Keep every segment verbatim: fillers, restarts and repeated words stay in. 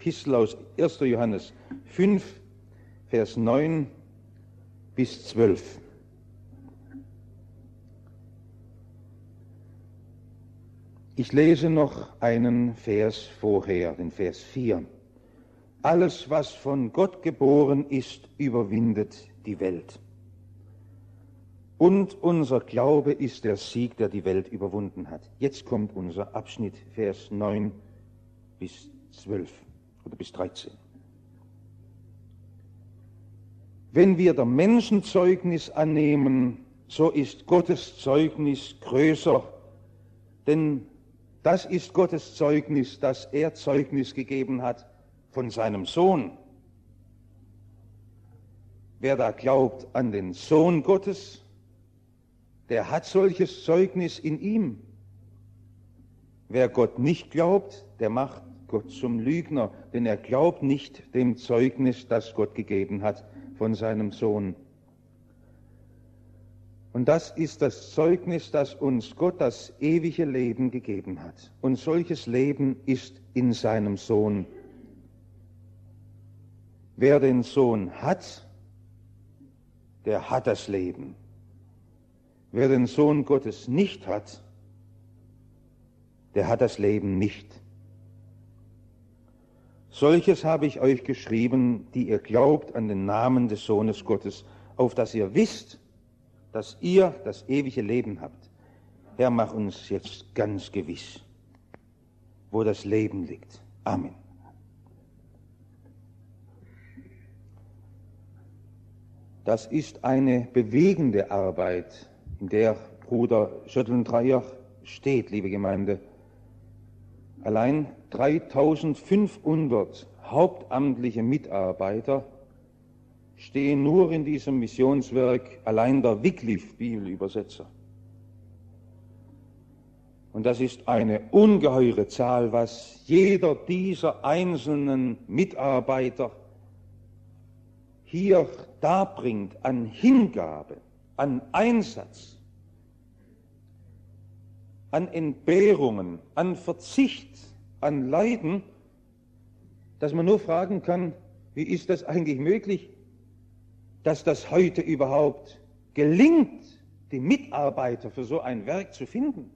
Epistel aus erster Johannes fünf, Vers neun bis zwölf. Ich lese noch einen Vers vorher, den Vers vier. Alles, was von Gott geboren ist, überwindet die Welt. Und unser Glaube ist der Sieg, der die Welt überwunden hat. Jetzt kommt unser Abschnitt, Vers neun bis zwölf oder bis dreizehn. Wenn wir der Menschen Zeugnis annehmen, so ist Gottes Zeugnis größer, denn das ist Gottes Zeugnis, dass er Zeugnis gegeben hat von seinem Sohn. Wer da glaubt an den Sohn Gottes, der hat solches Zeugnis in ihm. Wer Gott nicht glaubt, der macht Gott zum Lügner, denn er glaubt nicht dem Zeugnis, das Gott gegeben hat von seinem Sohn. Und das ist das Zeugnis, das uns Gott das ewige Leben gegeben hat. Und solches Leben ist in seinem Sohn. Wer den Sohn hat, der hat das Leben. Wer den Sohn Gottes nicht hat, der hat das Leben nicht. Solches habe ich euch geschrieben, die ihr glaubt an den Namen des Sohnes Gottes, auf dass ihr wisst, dass ihr das ewige Leben habt. Herr, mach uns jetzt ganz gewiss, wo das Leben liegt. Amen. Das ist eine bewegende Arbeit, in der Bruder Schöttl-Dreyer steht, liebe Gemeinde. Allein dreitausendfünfhundert hauptamtliche Mitarbeiter stehen nur in diesem Missionswerk, allein der Wycliffe-Bibelübersetzer. Und das ist eine ungeheure Zahl, was jeder dieser einzelnen Mitarbeiter hier darbringt an Hingabe, an Einsatz, an Entbehrungen, an Verzicht, an Leiden, dass man nur fragen kann, wie ist das eigentlich möglich, dass das heute überhaupt gelingt, die Mitarbeiter für so ein Werk zu finden.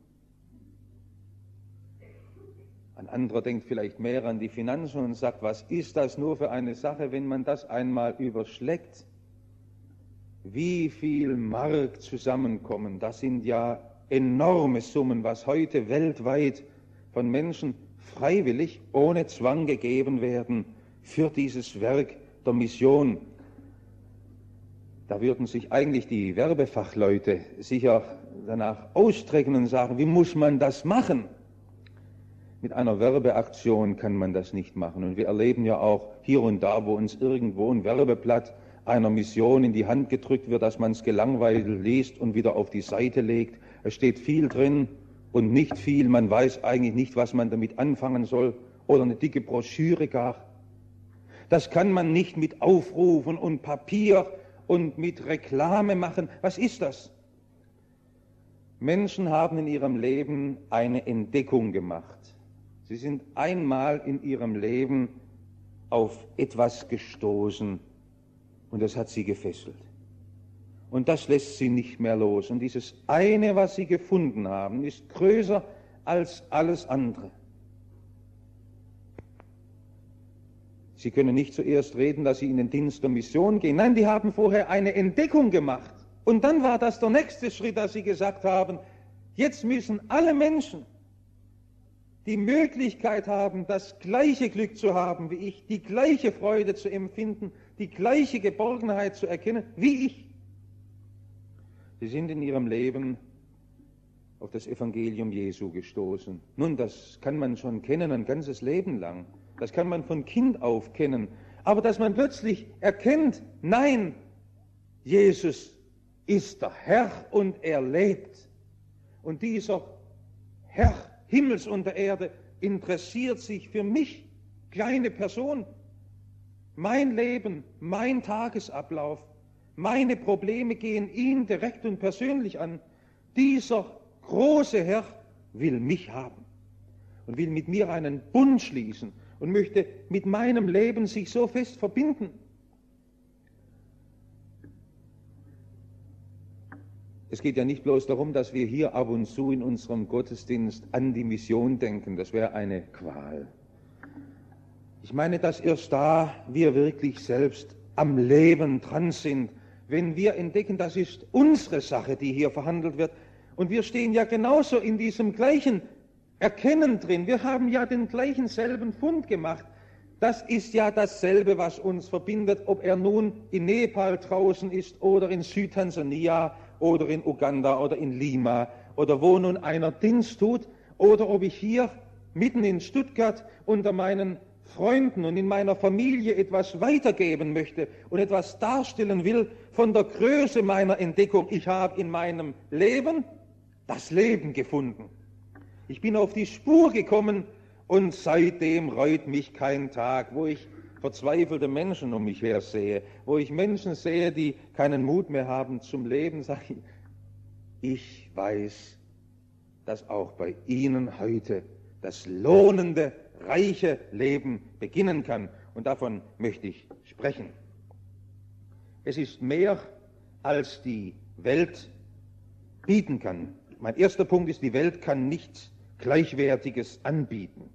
Ein anderer denkt vielleicht mehr an die Finanzen und sagt, was ist das nur für eine Sache, wenn man das einmal überschlägt? Wie viel Mark zusammenkommen, das sind ja enorme Summen, was heute weltweit von Menschen freiwillig, ohne Zwang gegeben werden für dieses Werk der Mission. Da würden sich eigentlich die Werbefachleute sicher danach ausstrecken und sagen, wie muss man das machen? Mit einer Werbeaktion kann man das nicht machen. Und wir erleben ja auch hier und da, wo uns irgendwo ein Werbeblatt einer Mission in die Hand gedrückt wird, dass man es gelangweilt liest und wieder auf die Seite legt. Es steht viel drin und nicht viel. Man weiß eigentlich nicht, was man damit anfangen soll. Oder eine dicke Broschüre gar. Das kann man nicht mit Aufrufen und Papier und mit Reklame machen. Was ist das? Menschen haben in ihrem Leben eine Entdeckung gemacht. Sie sind einmal in ihrem Leben auf etwas gestoßen und das hat sie gefesselt. Und das lässt sie nicht mehr los. Und dieses eine, was sie gefunden haben, ist größer als alles andere. Sie können nicht zuerst reden, dass sie in den Dienst der Mission gehen. Nein, die haben vorher eine Entdeckung gemacht. Und dann war das der nächste Schritt, dass sie gesagt haben, jetzt müssen alle Menschen die Möglichkeit haben, das gleiche Glück zu haben wie ich, die gleiche Freude zu empfinden, die gleiche Geborgenheit zu erkennen wie ich. Sie sind in ihrem Leben auf das Evangelium Jesu gestoßen. Nun, das kann man schon kennen ein ganzes Leben lang. Das kann man von Kind auf kennen. Aber dass man plötzlich erkennt, nein, Jesus ist der Herr und er lebt. Und dieser Herr Himmels und der Erde interessiert sich für mich, kleine Person, mein Leben, mein Tagesablauf, meine Probleme gehen ihn direkt und persönlich an. Dieser große Herr will mich haben und will mit mir einen Bund schließen und möchte mit meinem Leben sich so fest verbinden. Es geht ja nicht bloß darum, dass wir hier ab und zu in unserem Gottesdienst an die Mission denken, das wäre eine Qual. Ich meine, dass erst da wir wirklich selbst am Leben dran sind, wenn wir entdecken, das ist unsere Sache, die hier verhandelt wird. Und wir stehen ja genauso in diesem gleichen Erkennen drin. Wir haben ja den gleichen selben Fund gemacht. Das ist ja dasselbe, was uns verbindet, ob er nun in Nepal draußen ist oder in Südtansania oder in Uganda oder in Lima oder wo nun einer Dienst tut oder ob ich hier mitten in Stuttgart unter meinen Freunden und in meiner Familie etwas weitergeben möchte und etwas darstellen will von der Größe meiner Entdeckung. Ich habe in meinem Leben das Leben gefunden. Ich bin auf die Spur gekommen und seitdem reut mich kein Tag, wo ich verzweifelte Menschen um mich her sehe, wo ich Menschen sehe, die keinen Mut mehr haben zum Leben, sage ich, ich weiß, dass auch bei Ihnen heute das lohnende, reiche Leben beginnen kann. Und davon möchte ich sprechen. Es ist mehr, als die Welt bieten kann. Mein erster Punkt ist, die Welt kann nichts Gleichwertiges anbieten.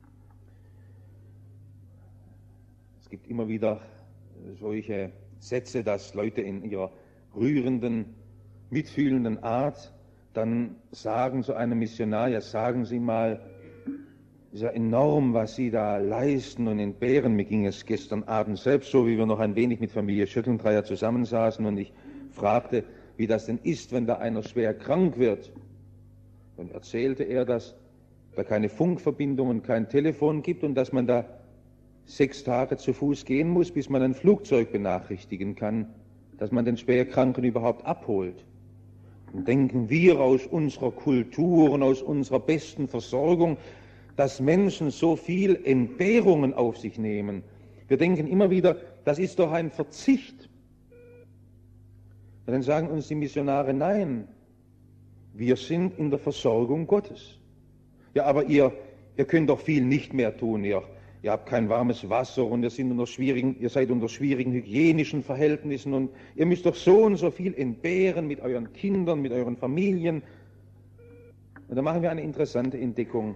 Es gibt immer wieder solche Sätze, dass Leute in ihrer rührenden, mitfühlenden Art dann sagen zu einem Missionar, ja sagen Sie mal, ist ja enorm, was Sie da leisten und entbehren. Mir ging es gestern Abend selbst so, wie wir noch ein wenig mit Familie Schöttendreier zusammensaßen und ich fragte, wie das denn ist, wenn da einer schwer krank wird. Dann erzählte er, dass da keine Funkverbindung und kein Telefon gibt und dass man da sechs Tage zu Fuß gehen muss, bis man ein Flugzeug benachrichtigen kann, dass man den Schwerkranken überhaupt abholt. Und denken wir aus unserer Kultur und aus unserer besten Versorgung, dass Menschen so viel Entbehrungen auf sich nehmen. Wir denken immer wieder, das ist doch ein Verzicht. Und dann sagen uns die Missionare, nein, wir sind in der Versorgung Gottes. Ja, aber ihr, ihr könnt doch viel nicht mehr tun, ihr, ihr habt kein warmes Wasser und ihr, sind unter schwierigen, ihr seid unter schwierigen hygienischen Verhältnissen und ihr müsst doch so und so viel entbehren mit euren Kindern, mit euren Familien. Und da machen wir eine interessante Entdeckung,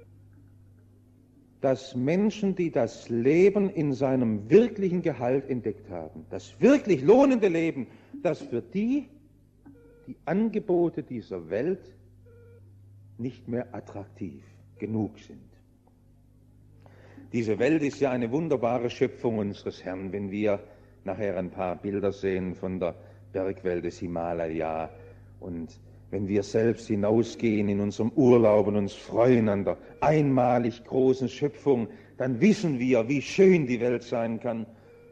dass Menschen, die das Leben in seinem wirklichen Gehalt entdeckt haben, das wirklich lohnende Leben, dass für die die Angebote dieser Welt nicht mehr attraktiv genug sind. Diese Welt ist ja eine wunderbare Schöpfung unseres Herrn, wenn wir nachher ein paar Bilder sehen von der Bergwelt des Himalaya und wenn wir selbst hinausgehen in unserem Urlaub und uns freuen an der einmalig großen Schöpfung, dann wissen wir, wie schön die Welt sein kann.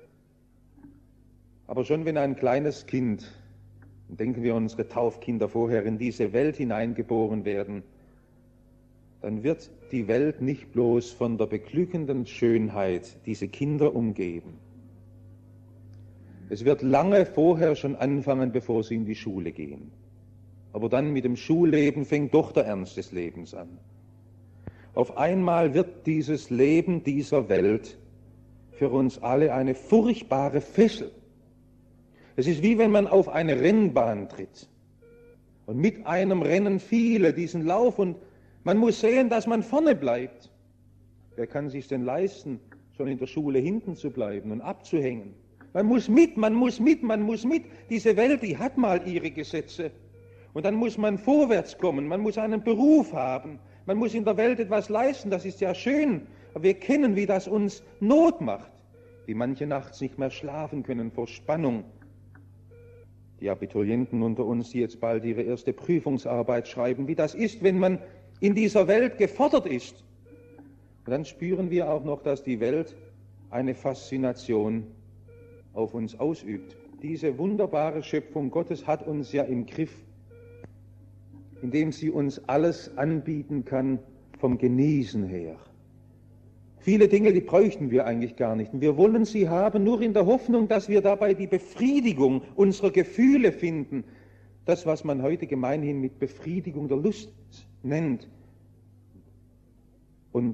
Aber schon wenn ein kleines Kind, denken wir unsere Taufkinder vorher, in diese Welt hineingeboren werden, dann wird die Welt nicht bloß von der beglückenden Schönheit diese Kinder umgeben. Es wird lange vorher schon anfangen, bevor sie in die Schule gehen. Aber dann mit dem Schulleben fängt doch der Ernst des Lebens an. Auf einmal wird dieses Leben dieser Welt für uns alle eine furchtbare Fessel. Es ist wie wenn man auf eine Rennbahn tritt und mit einem rennen viele diesen Lauf und man muss sehen, dass man vorne bleibt. Wer kann sich denn leisten, schon in der Schule hinten zu bleiben und abzuhängen? Man muss mit, man muss mit, man muss mit. Diese Welt, die hat mal ihre Gesetze. Und dann muss man vorwärts kommen, man muss einen Beruf haben, man muss in der Welt etwas leisten, das ist ja schön. Aber wir kennen, wie das uns Not macht, wie manche nachts nicht mehr schlafen können vor Spannung. Die Abiturienten unter uns, die jetzt bald ihre erste Prüfungsarbeit schreiben, wie das ist, wenn man in dieser Welt gefordert ist. Und dann spüren wir auch noch, dass die Welt eine Faszination auf uns ausübt. Diese wunderbare Schöpfung Gottes hat uns ja im Griff, indem sie uns alles anbieten kann vom Genießen her. Viele Dinge, die bräuchten wir eigentlich gar nicht. Und wir wollen sie haben, nur in der Hoffnung, dass wir dabei die Befriedigung unserer Gefühle finden. Das, was man heute gemeinhin mit Befriedigung der Lust nennt. Und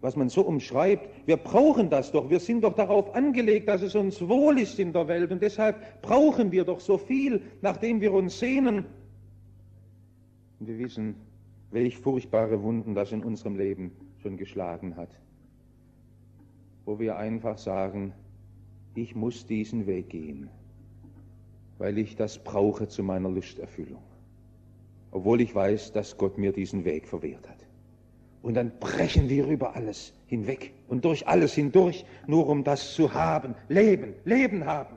was man so umschreibt. Wir brauchen das doch. Wir sind doch darauf angelegt, dass es uns wohl ist in der Welt. Und deshalb brauchen wir doch so viel, nachdem wir uns sehnen. Und wir wissen, welch furchtbare Wunden das in unserem Leben schon geschlagen hat. Wo wir einfach sagen, ich muss diesen Weg gehen, weil ich das brauche zu meiner Lusterfüllung. Obwohl ich weiß, dass Gott mir diesen Weg verwehrt hat. Und dann brechen wir über alles hinweg und durch alles hindurch, nur um das zu haben. Leben, Leben haben.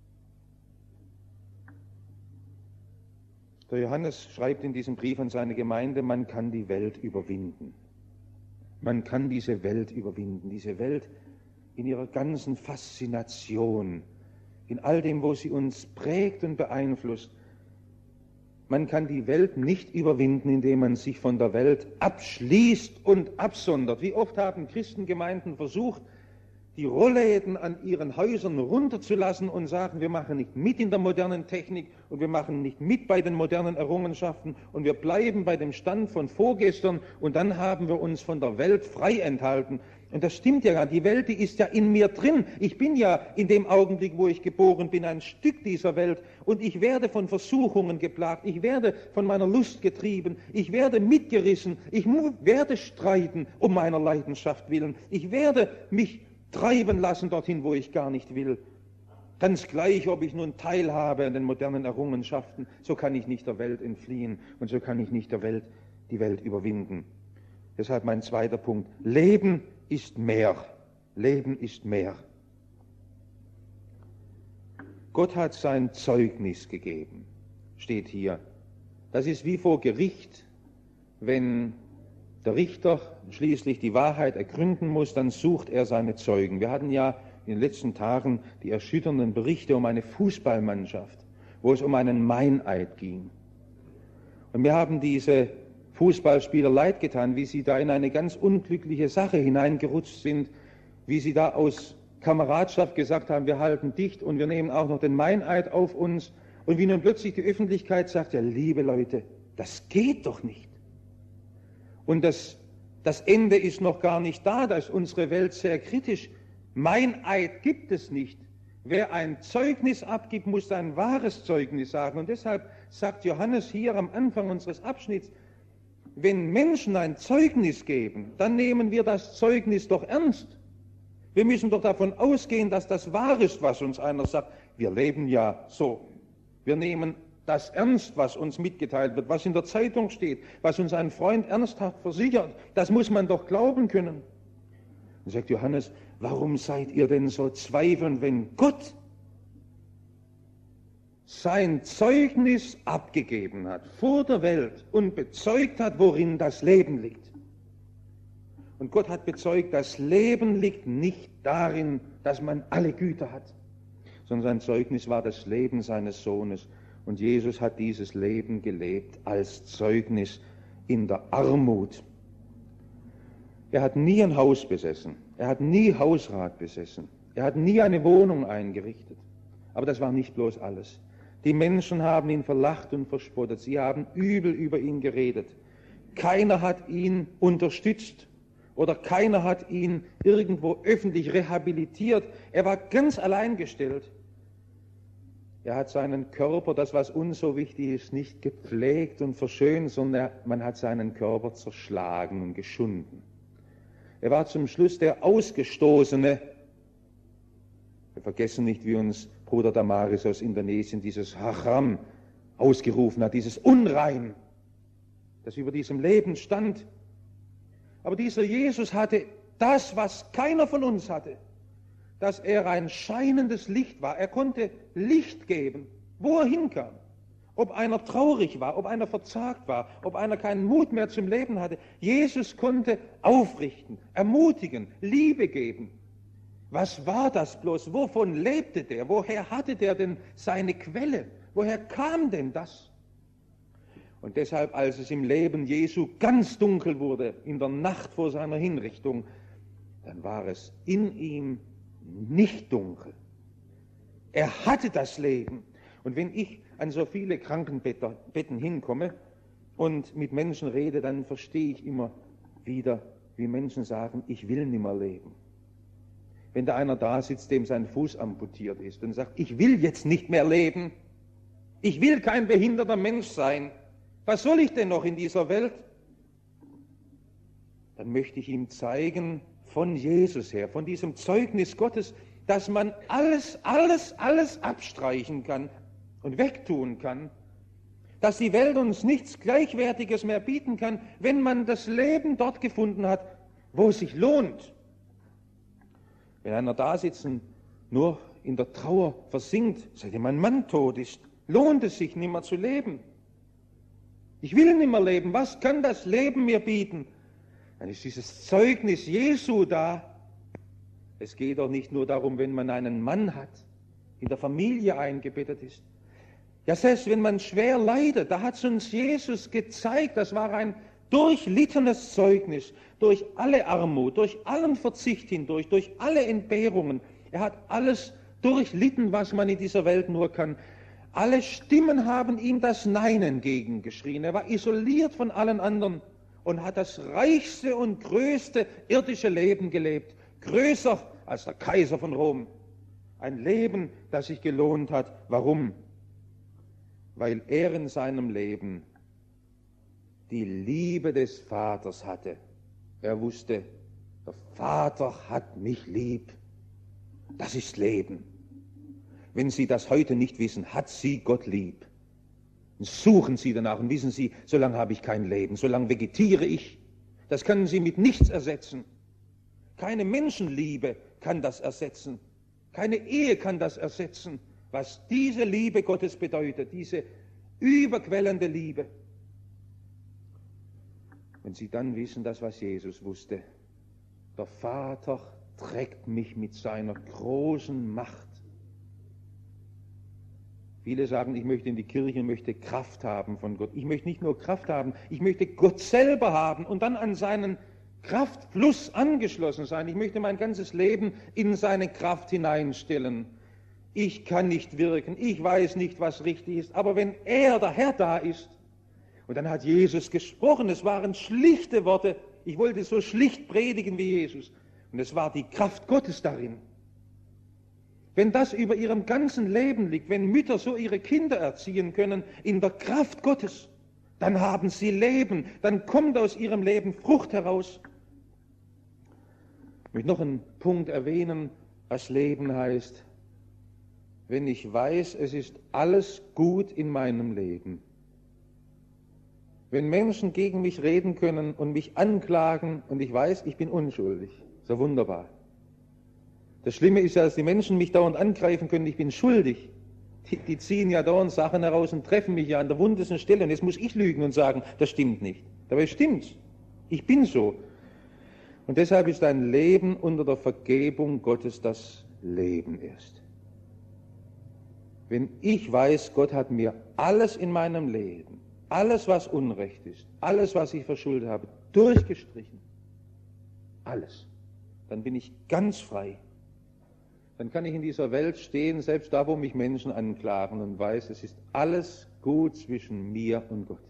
Der Johannes schreibt in diesem Brief an seine Gemeinde, man kann die Welt überwinden. Man kann diese Welt überwinden, diese Welt in ihrer ganzen Faszination, in all dem, wo sie uns prägt und beeinflusst. Man kann die Welt nicht überwinden, indem man sich von der Welt abschließt und absondert. Wie oft haben Christengemeinden versucht, die Rollläden an ihren Häusern runterzulassen und sagen, wir machen nicht mit in der modernen Technik und wir machen nicht mit bei den modernen Errungenschaften und wir bleiben bei dem Stand von vorgestern und dann haben wir uns von der Welt frei enthalten. Und das stimmt ja gar nicht. Die Welt, die ist ja in mir drin. Ich bin ja in dem Augenblick, wo ich geboren bin, ein Stück dieser Welt. Und ich werde von Versuchungen geplagt. Ich werde von meiner Lust getrieben. Ich werde mitgerissen. Ich werde streiten um meiner Leidenschaft willen. Ich werde mich treiben lassen dorthin, wo ich gar nicht will. Ganz gleich, ob ich nun teilhabe an den modernen Errungenschaften, so kann ich nicht der Welt entfliehen und so kann ich nicht der Welt, die Welt überwinden. Deshalb mein zweiter Punkt. Leben ist mehr. Leben ist mehr. Gott hat sein Zeugnis gegeben, steht hier. Das ist wie vor Gericht, wenn der Richter schließlich die Wahrheit ergründen muss, dann sucht er seine Zeugen. Wir hatten ja in den letzten Tagen die erschütternden Berichte um eine Fußballmannschaft, wo es um einen Meineid ging. Und wir haben diese Fußballspieler leid getan, wie sie da in eine ganz unglückliche Sache hineingerutscht sind, wie sie da aus Kameradschaft gesagt haben, wir halten dicht und wir nehmen auch noch den Meineid auf uns. Und wie nun plötzlich die Öffentlichkeit sagt, ja, liebe Leute, das geht doch nicht. Und das, das Ende ist noch gar nicht da, da ist unsere Welt sehr kritisch. Meineid gibt es nicht. Wer ein Zeugnis abgibt, muss ein wahres Zeugnis sagen. Und deshalb sagt Johannes hier am Anfang unseres Abschnitts, wenn Menschen ein Zeugnis geben, dann nehmen wir das Zeugnis doch ernst. Wir müssen doch davon ausgehen, dass das wahr ist, was uns einer sagt. Wir leben ja so. Wir nehmen das ernst, was uns mitgeteilt wird, was in der Zeitung steht, was uns ein Freund ernsthaft versichert. Das muss man doch glauben können. Und sagt Johannes, warum seid ihr denn so zweifelnd, wenn Gott sein Zeugnis abgegeben hat vor der Welt und bezeugt hat, worin das Leben liegt. Und Gott hat bezeugt, das Leben liegt nicht darin, dass man alle Güter hat, sondern sein Zeugnis war das Leben seines Sohnes. Und Jesus hat dieses Leben gelebt als Zeugnis in der Armut. Er hat nie ein Haus besessen, er hat nie Hausrat besessen, er hat nie eine Wohnung eingerichtet. Aber das war nicht bloß alles. Die Menschen haben ihn verlacht und verspottet. Sie haben übel über ihn geredet. Keiner hat ihn unterstützt oder keiner hat ihn irgendwo öffentlich rehabilitiert. Er war ganz allein gestellt. Er hat seinen Körper, das was uns so wichtig ist, nicht gepflegt und verschönt, sondern man hat seinen Körper zerschlagen und geschunden. Er war zum Schluss der Ausgestoßene. Wir vergessen nicht, wie uns Bruder Damaris aus Indonesien dieses Haram ausgerufen hat, dieses Unrein, das über diesem Leben stand. Aber dieser Jesus hatte das, was keiner von uns hatte, dass er ein scheinendes Licht war. Er konnte Licht geben, wo er hinkam. Ob einer traurig war, ob einer verzagt war, ob einer keinen Mut mehr zum Leben hatte. Jesus konnte aufrichten, ermutigen, Liebe geben. Was war das bloß? Wovon lebte der? Woher hatte der denn seine Quelle? Woher kam denn das? Und deshalb, als es im Leben Jesu ganz dunkel wurde, in der Nacht vor seiner Hinrichtung, dann war es in ihm nicht dunkel. Er hatte das Leben. Und wenn ich an so viele Krankenbetten hinkomme und mit Menschen rede, dann verstehe ich immer wieder, wie Menschen sagen, ich will nicht mehr leben. Wenn da einer da sitzt, dem sein Fuß amputiert ist und sagt, ich will jetzt nicht mehr leben, ich will kein behinderter Mensch sein, was soll ich denn noch in dieser Welt? Dann möchte ich ihm zeigen, von Jesus her, von diesem Zeugnis Gottes, dass man alles, alles, alles abstreichen kann und wegtun kann, dass die Welt uns nichts Gleichwertiges mehr bieten kann, wenn man das Leben dort gefunden hat, wo es sich lohnt. Wenn einer da sitzt und nur in der Trauer versinkt, seitdem mein Mann tot ist, lohnt es sich nicht mehr zu leben. Ich will nicht mehr leben. Was kann das Leben mir bieten? Dann ist dieses Zeugnis Jesu da. Es geht doch nicht nur darum, wenn man einen Mann hat, in der Familie eingebettet ist. Ja, selbst wenn man schwer leidet, da hat es uns Jesus gezeigt, das war ein durchlittenes Zeugnis, durch alle Armut, durch allen Verzicht hindurch, durch alle Entbehrungen. Er hat alles durchlitten, was man in dieser Welt nur kann. Alle Stimmen haben ihm das Nein entgegengeschrien. Er war isoliert von allen anderen und hat das reichste und größte irdische Leben gelebt. Größer als der Kaiser von Rom. Ein Leben, das sich gelohnt hat. Warum? Weil er in seinem Leben die Liebe des Vaters hatte. Er wusste, der Vater hat mich lieb. Das ist Leben. Wenn Sie das heute nicht wissen, hat Sie Gott lieb. Und suchen Sie danach und wissen Sie, solange habe ich kein Leben, solange vegetiere ich. Das können Sie mit nichts ersetzen. Keine Menschenliebe kann das ersetzen. Keine Ehe kann das ersetzen, was diese Liebe Gottes bedeutet, diese überquellende Liebe. Wenn Sie dann wissen, das, was Jesus wusste, der Vater trägt mich mit seiner großen Macht. Viele sagen, ich möchte in die Kirche, ich möchte Kraft haben von Gott. Ich möchte nicht nur Kraft haben, ich möchte Gott selber haben und dann an seinen Kraftfluss angeschlossen sein. Ich möchte mein ganzes Leben in seine Kraft hineinstellen. Ich kann nicht wirken, ich weiß nicht, was richtig ist, aber wenn er, der Herr, da ist, und dann hat Jesus gesprochen, es waren schlichte Worte, ich wollte so schlicht predigen wie Jesus, und es war die Kraft Gottes darin. Wenn das über ihrem ganzen Leben liegt, wenn Mütter so ihre Kinder erziehen können in der Kraft Gottes, dann haben sie Leben, dann kommt aus ihrem Leben Frucht heraus. Ich möchte noch einen Punkt erwähnen, was Leben heißt. Wenn ich weiß, es ist alles gut in meinem Leben. Wenn Menschen gegen mich reden können und mich anklagen und ich weiß, ich bin unschuldig, so wunderbar. Das Schlimme ist ja, dass die Menschen mich dauernd angreifen können, ich bin schuldig. Die, die ziehen ja dauernd Sachen heraus und treffen mich ja an der wundesten Stelle und jetzt muss ich lügen und sagen, das stimmt nicht. Dabei stimmt's. Ich bin so. Und deshalb ist ein Leben unter der Vergebung Gottes das Leben ist. Wenn ich weiß, Gott hat mir alles in meinem Leben, alles was Unrecht ist, alles was ich verschuldet habe, durchgestrichen, alles, dann bin ich ganz frei. Dann kann ich in dieser Welt stehen, selbst da, wo mich Menschen anklagen und weiß, es ist alles gut zwischen mir und Gott.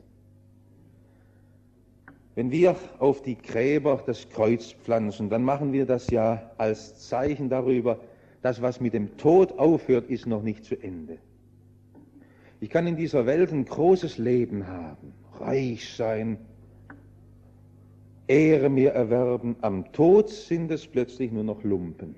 Wenn wir auf die Gräber das Kreuz pflanzen, dann machen wir das ja als Zeichen darüber, das, was mit dem Tod aufhört, ist noch nicht zu Ende. Ich kann in dieser Welt ein großes Leben haben, reich sein, Ehre mir erwerben. Am Tod sind es plötzlich nur noch Lumpen.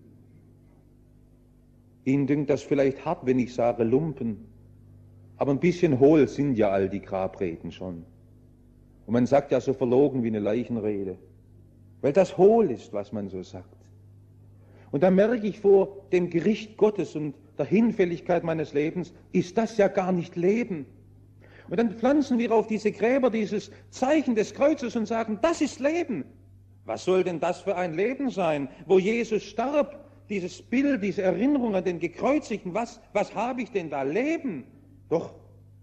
Ihnen dünkt das vielleicht hart, wenn ich sage Lumpen, aber ein bisschen hohl sind ja all die Grabreden schon. Und man sagt ja so verlogen wie eine Leichenrede, weil das hohl ist, was man so sagt. Und da merke ich vor dem Gericht Gottes und der Hinfälligkeit meines Lebens, ist das ja gar nicht Leben. Und dann pflanzen wir auf diese Gräber dieses Zeichen des Kreuzes und sagen, das ist Leben. Was soll denn das für ein Leben sein, wo Jesus starb? Dieses Bild, diese Erinnerung an den Gekreuzigten, was, was habe ich denn da? Leben? Doch,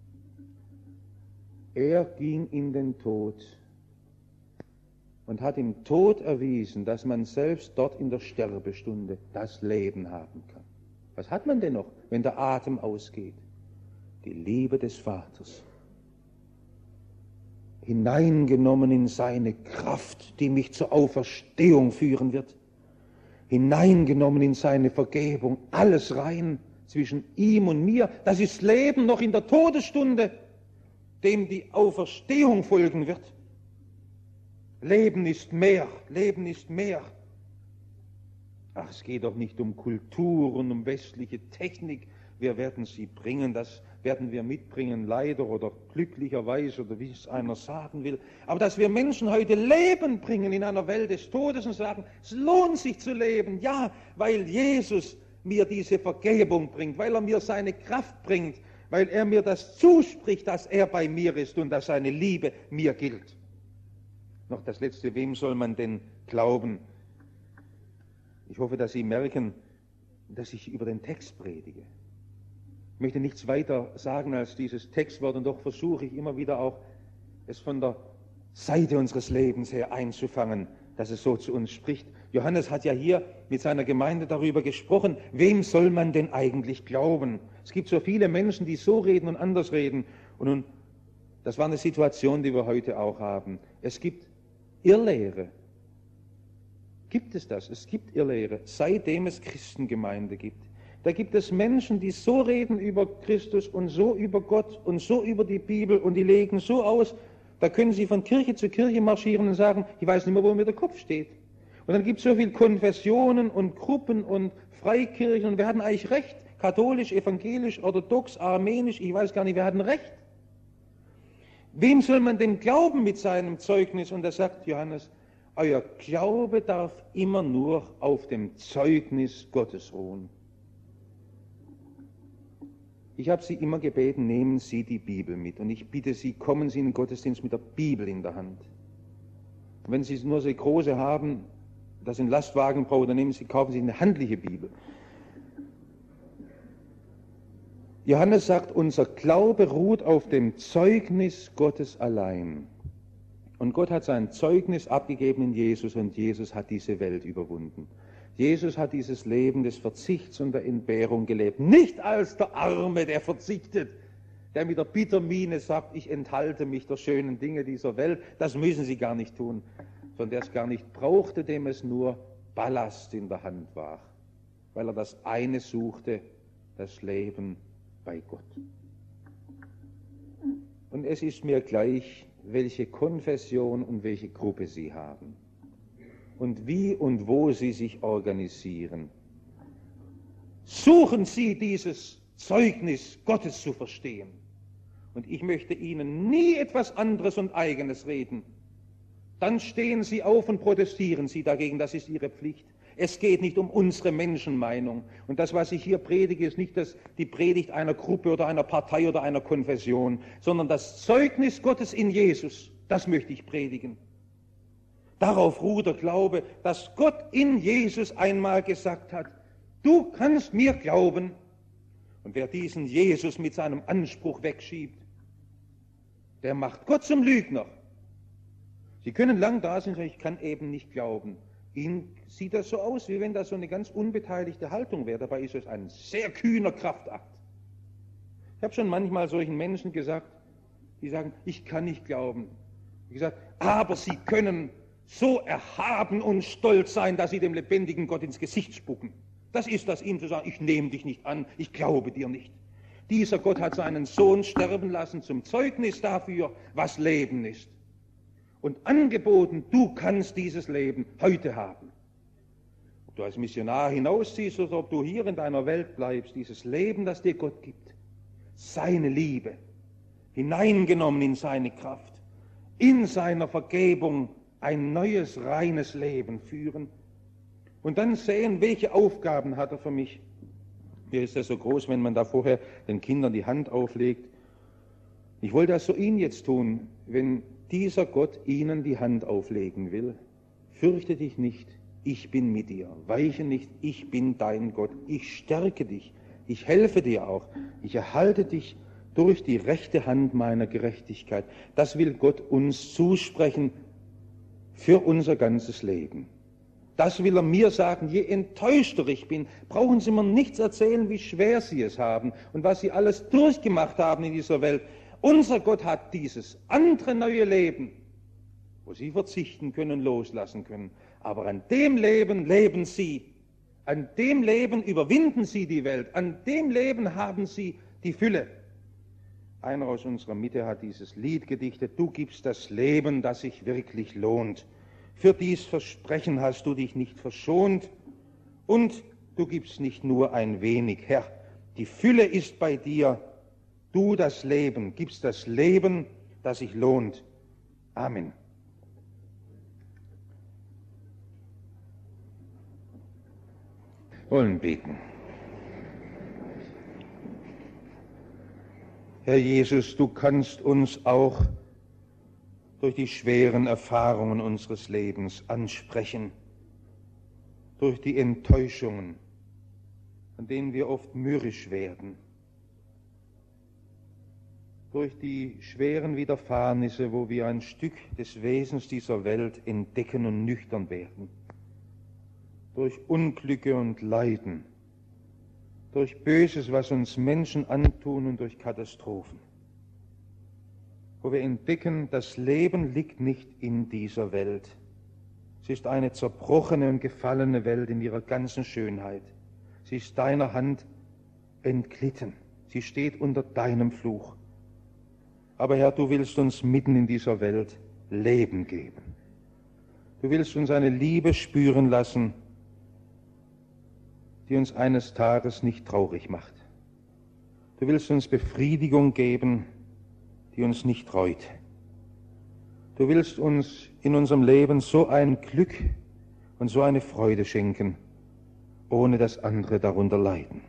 er ging in den Tod und hat im Tod erwiesen, dass man selbst dort in der Sterbestunde das Leben haben kann. Was hat man denn noch, wenn der Atem ausgeht? Die Liebe des Vaters. hineingenommen in seine Kraft, die mich zur Auferstehung führen wird, hineingenommen in seine Vergebung, alles rein zwischen ihm und mir. Das ist Leben noch in der Todesstunde, dem die Auferstehung folgen wird. Leben ist mehr, Leben ist mehr. Ach, es geht doch nicht um Kultur und um westliche Technik. Wir werden sie bringen, das werden wir mitbringen, leider oder glücklicherweise oder wie es einer sagen will. Aber dass wir Menschen heute Leben bringen in einer Welt des Todes und sagen, es lohnt sich zu leben, ja, weil Jesus mir diese Vergebung bringt, weil er mir seine Kraft bringt, weil er mir das zuspricht, dass er bei mir ist und dass seine Liebe mir gilt. Noch das Letzte, wem soll man denn glauben? Ich hoffe, dass Sie merken, dass ich über den Text predige. Ich möchte nichts weiter sagen als dieses Textwort und doch versuche ich immer wieder auch, es von der Seite unseres Lebens her einzufangen, dass es so zu uns spricht. Johannes hat ja hier mit seiner Gemeinde darüber gesprochen, wem soll man denn eigentlich glauben? Es gibt so viele Menschen, die so reden und anders reden. Und nun, das war eine Situation, die wir heute auch haben. Es gibt Irrlehre. Gibt es das? Es gibt Irrlehre, seitdem es Christengemeinde gibt. Da gibt es Menschen, die so reden über Christus und so über Gott und so über die Bibel und die legen so aus, da können sie von Kirche zu Kirche marschieren und sagen, ich weiß nicht mehr, wo mir der Kopf steht. Und dann gibt es so viele Konfessionen und Gruppen und Freikirchen und wir hatten eigentlich recht, katholisch, evangelisch, orthodox, armenisch, ich weiß gar nicht, wir hatten recht. Wem soll man denn glauben mit seinem Zeugnis? Und da sagt Johannes, euer Glaube darf immer nur auf dem Zeugnis Gottes ruhen. Ich habe Sie immer gebeten, nehmen Sie die Bibel mit. Und ich bitte Sie, kommen Sie in den Gottesdienst mit der Bibel in der Hand. Und wenn Sie nur so große haben, das sind Lastwagen brauchen, dann nehmen Sie, kaufen Sie eine handliche Bibel. Johannes sagt, unser Glaube ruht auf dem Zeugnis Gottes allein. Und Gott hat sein Zeugnis abgegeben in Jesus und Jesus hat diese Welt überwunden. Jesus hat dieses Leben des Verzichts und der Entbehrung gelebt. Nicht als der Arme, der verzichtet, der mit der Bittermiene sagt, ich enthalte mich der schönen Dinge dieser Welt. Das müssen Sie gar nicht tun. Sondern der es gar nicht brauchte, dem es nur Ballast in der Hand war. Weil er das eine suchte, das Leben bei Gott. Und es ist mir gleich, welche Konfession und welche Gruppe Sie haben und wie und wo Sie sich organisieren. Suchen Sie dieses Zeugnis Gottes zu verstehen. Und ich möchte Ihnen nie etwas anderes und Eigenes reden. Dann stehen Sie auf und protestieren Sie dagegen, das ist Ihre Pflicht. Es geht nicht um unsere Menschenmeinung. Und das, was ich hier predige, ist nicht das, die Predigt einer Gruppe oder einer Partei oder einer Konfession, sondern das Zeugnis Gottes in Jesus, das möchte ich predigen. Darauf ruht der Glaube, dass Gott in Jesus einmal gesagt hat, du kannst mir glauben. Und wer diesen Jesus mit seinem Anspruch wegschiebt, der macht Gott zum Lügner. Sie können lang da sein und sagen, ich kann eben nicht glauben. Ihnen sieht das so aus, wie wenn das so eine ganz unbeteiligte Haltung wäre. Dabei ist es ein sehr kühner Kraftakt. Ich habe schon manchmal solchen Menschen gesagt, die sagen, ich kann nicht glauben. Ich gesagt, aber sie können so erhaben und stolz sein, dass sie dem lebendigen Gott ins Gesicht spucken. Das ist das, ihnen zu sagen, ich nehme dich nicht an, ich glaube dir nicht. Dieser Gott hat seinen Sohn sterben lassen zum Zeugnis dafür, was Leben ist. Und angeboten, du kannst dieses Leben heute haben. Ob du als Missionar hinausziehst oder ob du hier in deiner Welt bleibst, dieses Leben, das dir Gott gibt, seine Liebe, hineingenommen in seine Kraft, in seiner Vergebung ein neues, reines Leben führen und dann sehen, welche Aufgaben hat er für mich. Mir ist das so groß, wenn man da vorher den Kindern die Hand auflegt. Ich wollte das so Ihnen jetzt tun, wenn dieser Gott ihnen die Hand auflegen will. Fürchte dich nicht, ich bin mit dir. Weiche nicht, ich bin dein Gott. Ich stärke dich, ich helfe dir auch. Ich erhalte dich durch die rechte Hand meiner Gerechtigkeit. Das will Gott uns zusprechen für unser ganzes Leben. Das will er mir sagen, je enttäuschter ich bin, brauchen Sie mir nichts erzählen, wie schwer Sie es haben und was Sie alles durchgemacht haben in dieser Welt. Unser Gott hat dieses andere neue Leben, wo sie verzichten können, loslassen können. Aber an dem Leben leben sie. An dem Leben überwinden sie die Welt. An dem Leben haben sie die Fülle. Einer aus unserer Mitte hat dieses Lied gedichtet: Du gibst das Leben, das sich wirklich lohnt. Für dies Versprechen hast du dich nicht verschont. Und du gibst nicht nur ein wenig, Herr. Die Fülle ist bei dir. Du das Leben, gibst das Leben, das sich lohnt. Amen. Wollen beten. Herr Jesus, du kannst uns auch durch die schweren Erfahrungen unseres Lebens ansprechen, durch die Enttäuschungen, an denen wir oft mürrisch werden, durch die schweren Widerfahrnisse, wo wir ein Stück des Wesens dieser Welt entdecken und nüchtern werden, durch Unglücke und Leiden, durch Böses, was uns Menschen antun und durch Katastrophen, wo wir entdecken, das Leben liegt nicht in dieser Welt. Es ist eine zerbrochene und gefallene Welt in ihrer ganzen Schönheit. Sie ist deiner Hand entglitten. Sie steht unter deinem Fluch. Aber Herr, du willst uns mitten in dieser Welt Leben geben. Du willst uns eine Liebe spüren lassen, die uns eines Tages nicht traurig macht. Du willst uns Befriedigung geben, die uns nicht reut. Du willst uns in unserem Leben so ein Glück und so eine Freude schenken, ohne dass andere darunter leiden,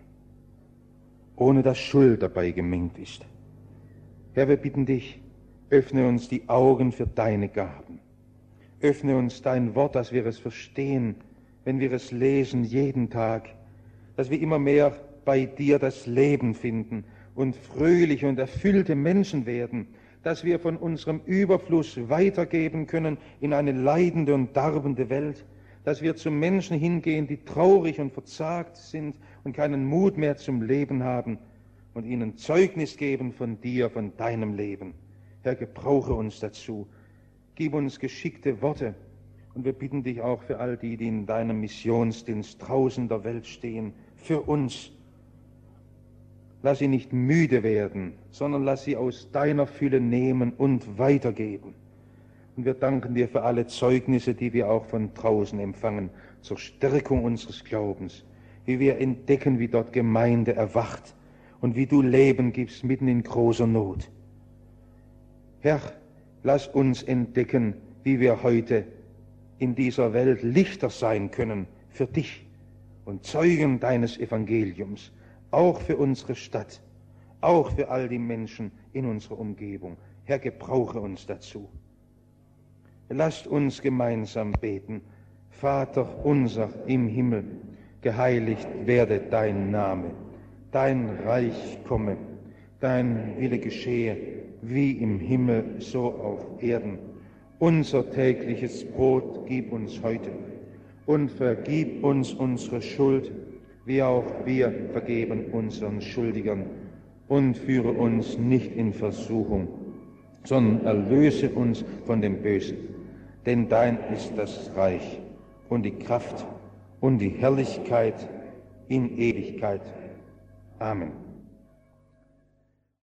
ohne dass Schuld dabei gemengt ist. Herr, wir bitten dich, öffne uns die Augen für deine Gaben. Öffne uns dein Wort, dass wir es verstehen, wenn wir es lesen jeden Tag, dass wir immer mehr bei dir das Leben finden und fröhliche und erfüllte Menschen werden, dass wir von unserem Überfluss weitergeben können in eine leidende und darbende Welt, dass wir zu Menschen hingehen, die traurig und verzagt sind und keinen Mut mehr zum Leben haben, und ihnen Zeugnis geben von dir, von deinem Leben. Herr, gebrauche uns dazu. Gib uns geschickte Worte. Und wir bitten dich auch für all die, die in deinem Missionsdienst draußen der Welt stehen, für uns. Lass sie nicht müde werden, sondern lass sie aus deiner Fülle nehmen und weitergeben. Und wir danken dir für alle Zeugnisse, die wir auch von draußen empfangen, zur Stärkung unseres Glaubens, wie wir entdecken, wie dort Gemeinde erwacht, und wie du Leben gibst mitten in großer Not. Herr, lass uns entdecken, wie wir heute in dieser Welt Lichter sein können für dich und Zeugen deines Evangeliums, auch für unsere Stadt, auch für all die Menschen in unserer Umgebung. Herr, gebrauche uns dazu. Lasst uns gemeinsam beten. Vater unser im Himmel, geheiligt werde dein Name. Dein Reich komme, dein Wille geschehe, wie im Himmel, so auf Erden. Unser tägliches Brot gib uns heute und vergib uns unsere Schuld, wie auch wir vergeben unseren Schuldigern. Und führe uns nicht in Versuchung, sondern erlöse uns von dem Bösen. Denn dein ist das Reich und die Kraft und die Herrlichkeit in Ewigkeit. Amen.